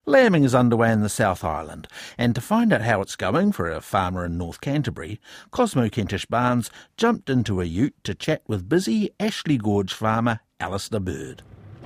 Lambing is underway in the South Island, and to find out how it's going for a farmer in North Canterbury, Cosmo Kentish Barnes jumped into a ute to chat with busy Ashley Gorge farmer Alistair Bird.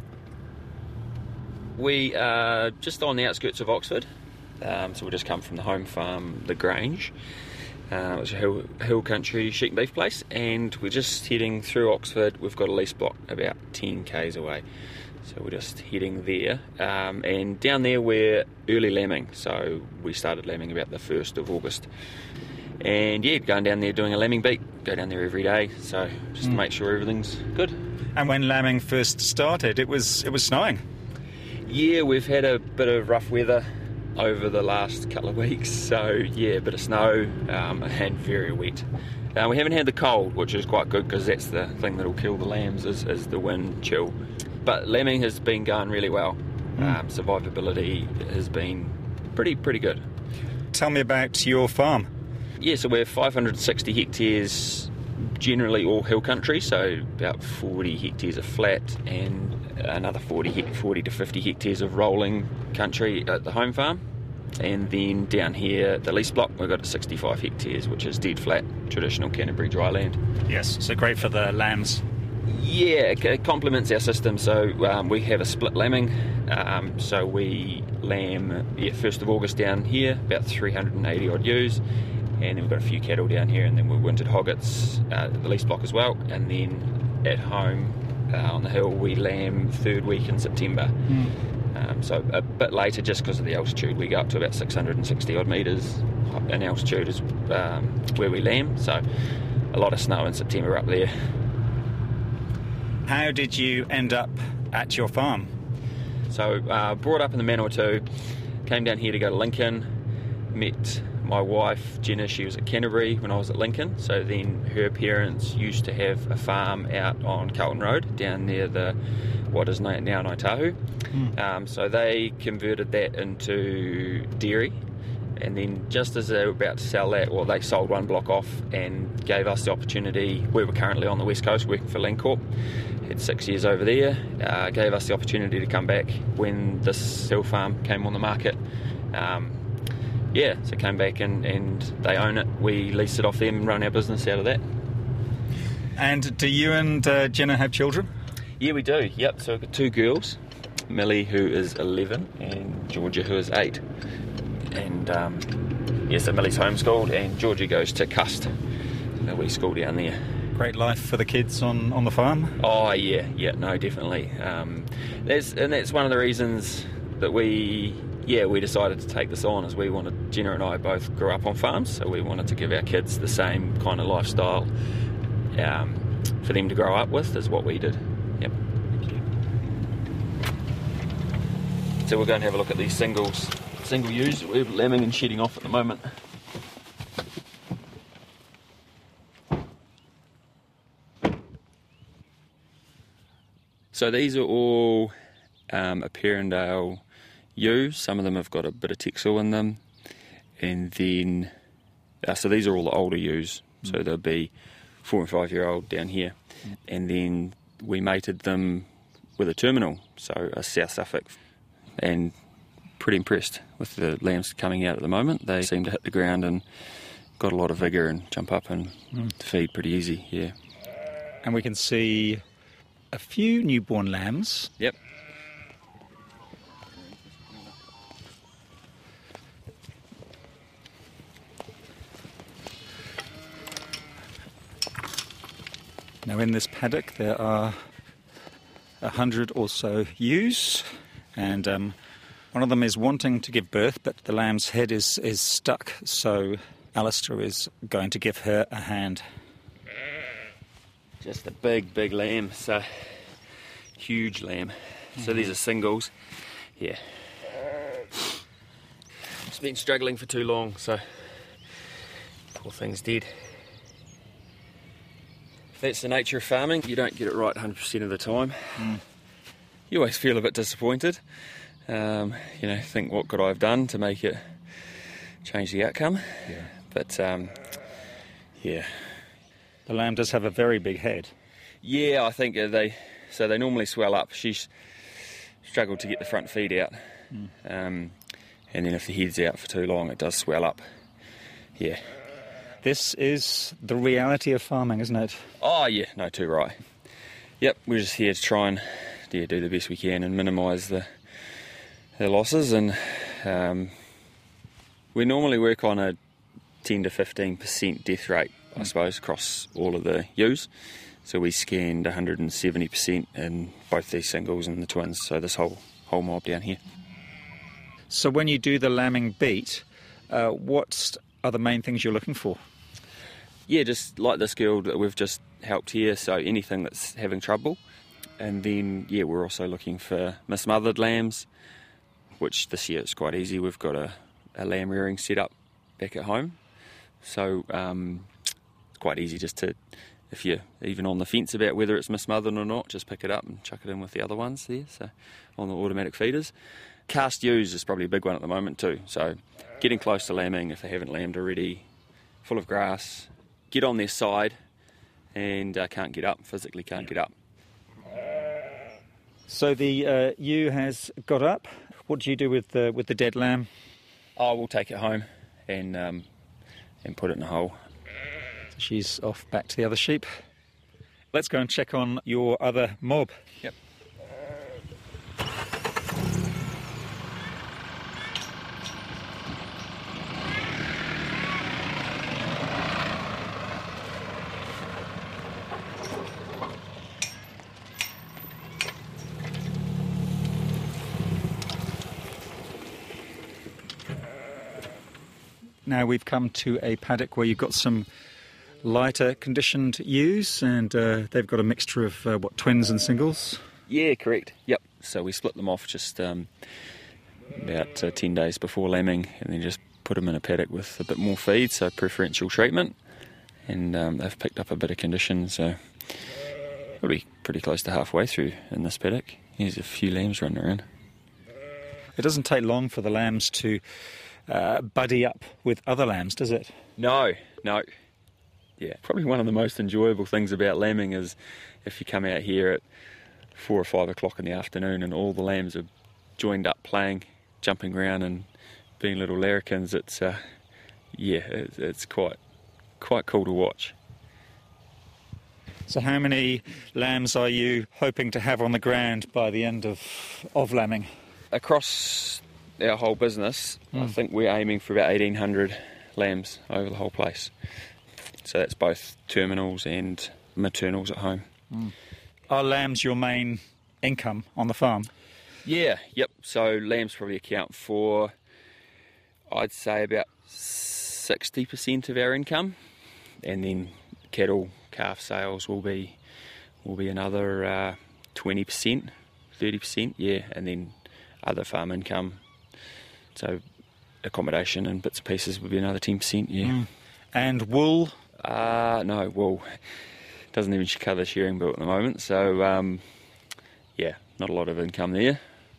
We are just on the outskirts of Oxford, so we just come from the home farm, The Grange, which is a hill country sheep and beef place, and we're just heading through Oxford. We've got a lease block about 10 k's away, so we're just heading there, and down there we're early lambing, so we started lambing about the 1st of August, and yeah, going down there doing a lambing beat, go down there every day, so just to make sure everything's good. And when lambing first started, it was snowing. Yeah, we've had a bit of rough weather over the last couple of weeks, so yeah, a bit of snow and very wet. We haven't had the cold, which is quite good because that's the thing that'll kill the lambs is the wind chill. But lambing has been going really well. Survivability has been pretty good. Tell me about your farm. Yeah, so we're 560 hectares, generally all hill country, so about 40 hectares of flat and another 40 to 50 hectares of rolling country at the home farm. And then down here, the lease block, we've got 65 hectares, which is dead flat, traditional Canterbury dry land. Yes, so great for the lambs. Yeah, it complements our system. So we have a split lambing. So we lamb 1st of August down here, about 380 odd ewes. And then we've got a few cattle down here, and then we've wintered hoggets at the lease block as well. And then at home on the hill, we lamb 3rd week in September. So a bit later, just because of the altitude. We go up to about 660 odd metres in altitude is where we lamb. So a lot of snow in September up there. How did you end up at your farm? So brought up in the Manawatu, came down here to go to Lincoln, met my wife Jenna. She was at Canterbury when I was at Lincoln, so then her parents used to have a farm out on Carlton Road down near what is now Naitahu. So they converted that into dairy, and then just as they were about to sell that, well, they sold one block off and gave us the opportunity. We were currently on the West Coast working for Landcorp, had 6 years over there, gave us the opportunity to come back when this hill farm came on the market. So came back and they own it. We lease it off them and run our business out of that. And do you and Jenna have children? Yeah, we do. Yep. So we've got 2 girls, Millie, who is 11, and Georgia, who is 8. And so Millie's homeschooled, and Georgia goes to Cust, a wee school down there. Great life for the kids on the farm. Oh yeah, no, definitely. That's one of the reasons that we decided to take this on, is we wanted, Jenna and I both grew up on farms, so we wanted to give our kids the same kind of lifestyle for them to grow up with as what we did. Yep. So we're going to have a look at these single ewes that we're lambing and shedding off at the moment. So these are all a Perrindale ewes. Some of them have got a bit of Texel in them, and then so these are all the older ewes. So they'll be 4 and 5 year old down here, and then we mated them with a terminal, so a South Suffolk, and pretty impressed with the lambs coming out at the moment. They seem to hit the ground and got a lot of vigour and jump up and feed pretty easy. Yeah. And we can see a few newborn lambs. Yep. Now in this paddock there are 100 or so ewes, and one of them is wanting to give birth, but the lamb's head is stuck, so Alistair is going to give her a hand. Just a big lamb. It's a huge lamb. So these are singles. Yeah. It's been struggling for too long, so poor thing's dead. That's the nature of farming. You don't get it right 100% of the time. You always feel a bit disappointed. Think, what could I have done to make it change the outcome? Yeah. But, yeah. The lamb does have a very big head. Yeah, I think they normally swell up. She's struggled to get the front feet out, and then if the head's out for too long, it does swell up. Yeah. This is the reality of farming, isn't it? Oh, yeah, no, too right. Yep, we're just here to try and do the best we can and minimise the losses. And we normally work on a 10 to 15% death rate, I suppose, across all of the ewes. So we scanned 170% in both these singles and the twins, so this whole mob down here. So when you do the lambing beat, what are the main things you're looking for? Yeah, just like this girl that we've just helped here, so anything that's having trouble. And then, yeah, we're also looking for mismothered lambs, which this year it's quite easy. We've got a lamb rearing set up back at home. So it's quite easy just to, if you're even on the fence about whether it's mismothered or not, just pick it up and chuck it in with the other ones there, so on the automatic feeders. Cast ewes is probably a big one at the moment too. So getting close to lambing if they haven't lambed already, full of grass, get on their side and can't get up, physically can't get up. So the ewe has got up. What do you do with the dead lamb? Oh, we'll take it home and put it in a hole. So she's off back to the other sheep. Let's go and check on your other mob. Yep. Now we've come to a paddock where you've got some lighter conditioned ewes, and they've got a mixture of twins and singles. Yeah, correct. Yep. So we split them off just about 10 days before lambing, and then just put them in a paddock with a bit more feed, so preferential treatment. And they've picked up a bit of condition, so we'll be pretty close to halfway through in this paddock. There's a few lambs running around. It doesn't take long for the lambs to buddy up with other lambs, does it? No. Yeah, probably one of the most enjoyable things about lambing is if you come out here at 4 or 5 o'clock in the afternoon and all the lambs are joined up playing, jumping around and being little larrikins. It's it's quite cool to watch. So how many lambs are you hoping to have on the ground by the end of lambing? Across our whole business, I think we're aiming for about 1,800 lambs over the whole place. So that's both terminals and maternals at home. Are lambs your main income on the farm? Yeah, yep. So lambs probably account for, I'd say, about 60% of our income, and then cattle, calf sales will be another 20%, 30%, yeah, and then other farm income. So accommodation and bits and pieces would be another 10%, yeah. And wool? No, wool doesn't even cover the shearing bill at the moment, so yeah, not a lot of income there.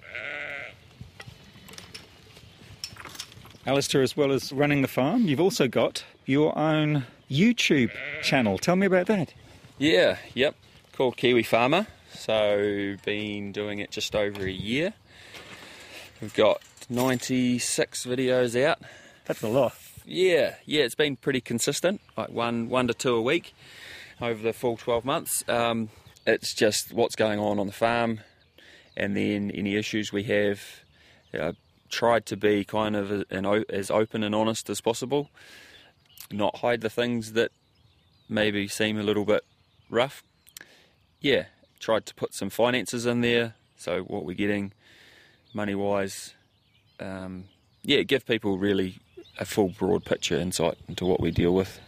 Alistair, as well as running the farm, you've also got your own YouTube channel. Tell me about that. Yeah, yep, called Kiwi Farmer. So been doing it just over a year. We've got 96 videos out. That's a lot. Yeah, it's been pretty consistent, like one to two a week over the full 12 months. It's just what's going on the farm, and then any issues we have. Tried to be kind of as open and honest as possible, not hide the things that maybe seem a little bit rough. Yeah, tried to put some finances in there, so what we're getting money-wise. Give people really a full broad picture insight into what we deal with.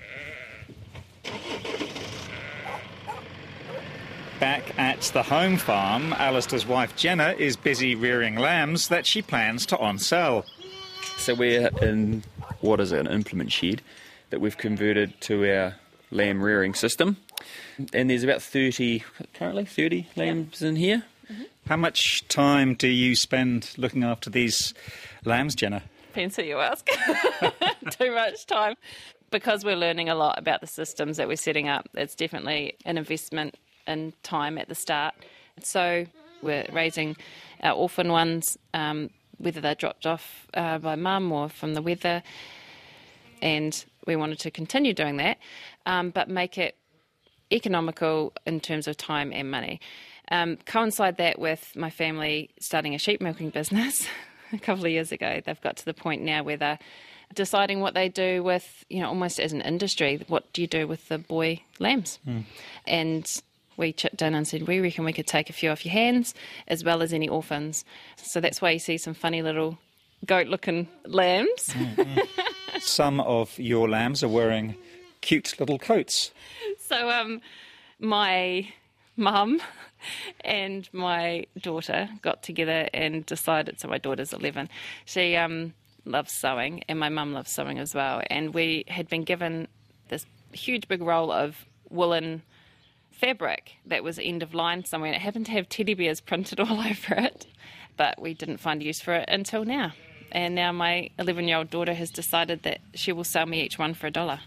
Back at the home farm, Alistair's wife Jenna is busy rearing lambs that she plans to on-sell. So we're in, an implement shed that we've converted to our lamb rearing system. And there's about 30 lambs in here. Mm-hmm. How much time do you spend looking after these lambs, Jenna? Depends who you ask. Too much time. Because we're learning a lot about the systems that we're setting up, it's definitely an investment in time at the start. So We're raising our orphan ones, whether they're dropped off by mum or from the weather, and we wanted to continue doing that, but make it economical in terms of time and money. Coincide that with my family starting a sheep milking business a couple of years ago. They've got to the point now where they're deciding what they do with, almost as an industry, what do you do with the boy lambs? And we chipped in and said, we reckon we could take a few off your hands as well as any orphans. So that's why you see some funny little goat-looking lambs. Some of your lambs are wearing cute little coats. So my mum and my daughter got together and decided, so my daughter's 11, she loves sewing and my mum loves sewing as well, and we had been given this huge big roll of woolen fabric that was end of line somewhere, and it happened to have teddy bears printed all over it, but we didn't find use for it until now. And now my 11-year-old daughter has decided that she will sell me each one for $1.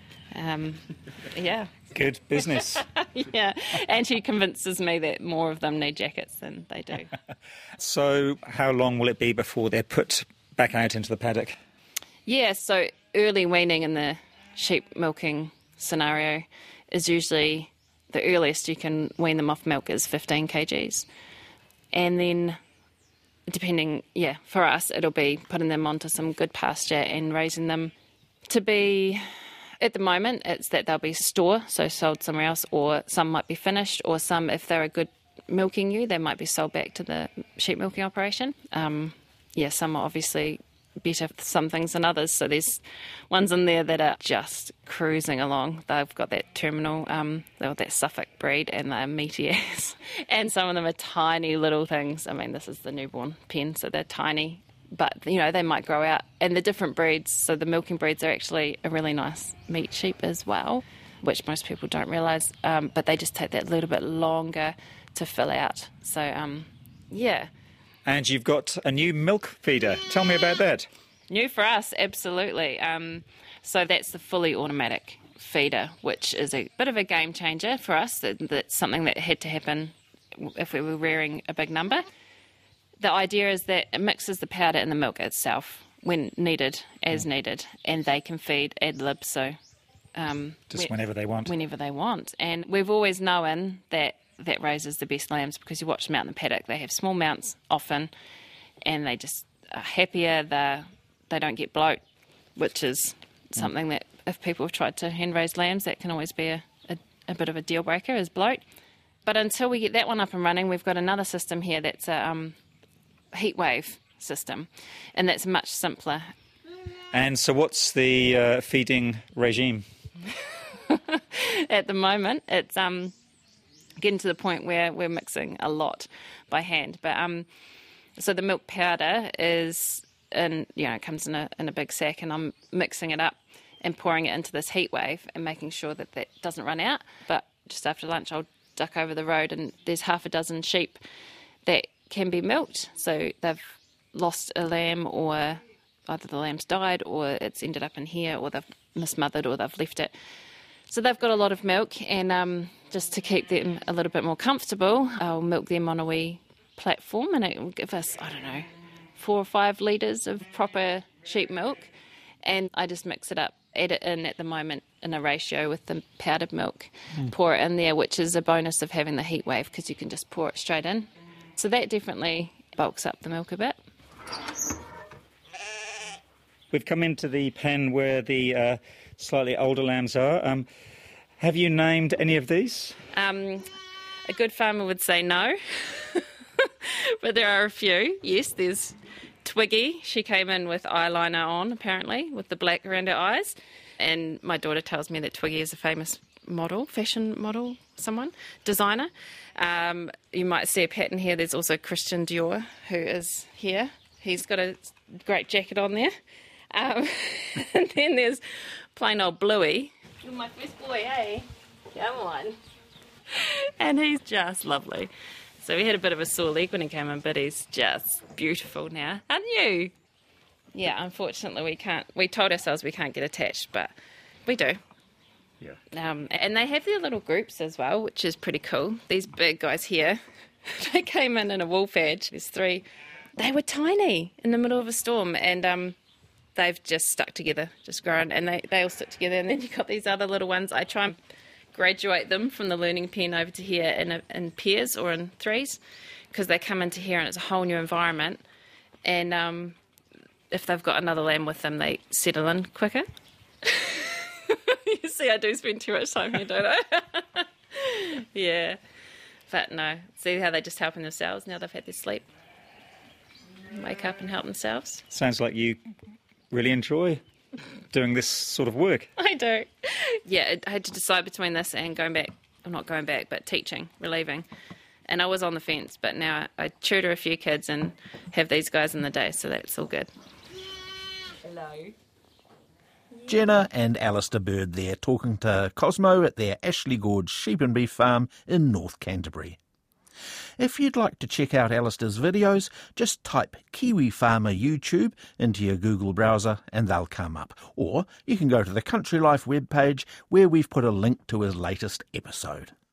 Yeah. Good business. Yeah, and she convinces me that more of them need jackets than they do. So how long will it be before they're put back out into the paddock? Yeah, so early weaning in the sheep milking scenario is usually the earliest you can wean them off milk is 15 kgs. And then, depending, for us, it'll be putting them onto some good pasture and raising them to be, at the moment, it's that they'll be store, so sold somewhere else, or some might be finished, or some, if they're a good milking ewe, they might be sold back to the sheep milking operation. Some are obviously better for some things than others, so there's ones in there that are just cruising along. They've got that terminal, that Suffolk breed, and they're meaty as. And some of them are tiny little things. I mean, this is the newborn pen, so they're tiny, but they might grow out. And the different breeds, so the milking breeds are actually a really nice meat sheep as well, which most people don't realise, but they just take that little bit longer to fill out. So, yeah. And you've got a new milk feeder. Tell me about that. New for us, absolutely. So that's the fully automatic feeder, which is a bit of a game changer for us. That's something that had to happen if we were rearing a big number. The idea is that it mixes the powder and the milk itself when needed, as needed, and they can feed ad lib, so just whenever they want. Whenever they want. And we've always known that raises the best lambs, because you watch them out in the paddock, they have small mounts often, and they just are happier. They don't get bloat, which is something that if people have tried to hand raise lambs, that can always be a bit of a deal breaker, is bloat. But until we get that one up and running, we've got another system here that's a heat wave system, and that's much simpler. And so what's the feeding regime? At the moment, it's getting to the point where we're mixing a lot by hand. But so the milk powder is it comes in a big sack, and I'm mixing it up and pouring it into this heat wave and making sure that doesn't run out. But just after lunch, I'll duck over the road, and there's half a dozen sheep that can be milked. So they've lost a lamb, or either the lamb's died, or it's ended up in here, or they've mismothered, or they've left it. So they've got a lot of milk, and just to keep them a little bit more comfortable, I'll milk them on a wee platform, and it will give us, 4 or 5 litres of proper sheep milk, and I just mix it up, add it in at the moment in a ratio with the powdered milk, pour it in there, which is a bonus of having the heat wave, because you can just pour it straight in. So that definitely bulks up the milk a bit. We've come into the pen where the slightly older lambs are. Have you named any of these? A good farmer would say no, but there are a few. Yes, there's Twiggy. She came in with eyeliner on, apparently, with the black around her eyes. And my daughter tells me that Twiggy is a famous model, fashion model, designer. You might see a pattern here. There's also Christian Dior, who is here. He's got a great jacket on there. And then there's plain old Bluey. You're my first boy, eh? Come on. And he's just lovely. So we had a bit of a sore leg when he came in, but he's just beautiful now. Aren't you? Yeah, unfortunately we can't. We told ourselves we can't get attached, but we do. Yeah. And they have their little groups as well, which is pretty cool. These big guys here, They came in a wool patch. There's 3. They were tiny in the middle of a storm, and they've just stuck together, just grown, and they all stick together. And then you've got these other little ones. I try and graduate them from the learning pen over to here in pairs or in 3s, because they come into here and it's a whole new environment. And if they've got another lamb with them, they settle in quicker. You see, I do spend too much time here, don't I? Yeah. But no, see how they're just helping themselves now they've had their sleep. Wake up and help themselves. Sounds like you really enjoy doing this sort of work. I do. Yeah, I had to decide between this and going back. I'm not going back, but teaching, relieving. And I was on the fence, but now I tutor a few kids and have these guys in the day, so that's all good. Hello. Jenna and Alistair Bird there talking to Cosmo at their Ashley Gorge sheep and beef farm in North Canterbury. If you'd like to check out Alistair's videos, just type Kiwi Farmer YouTube into your Google browser and they'll come up. Or you can go to the Country Life webpage where we've put a link to his latest episode.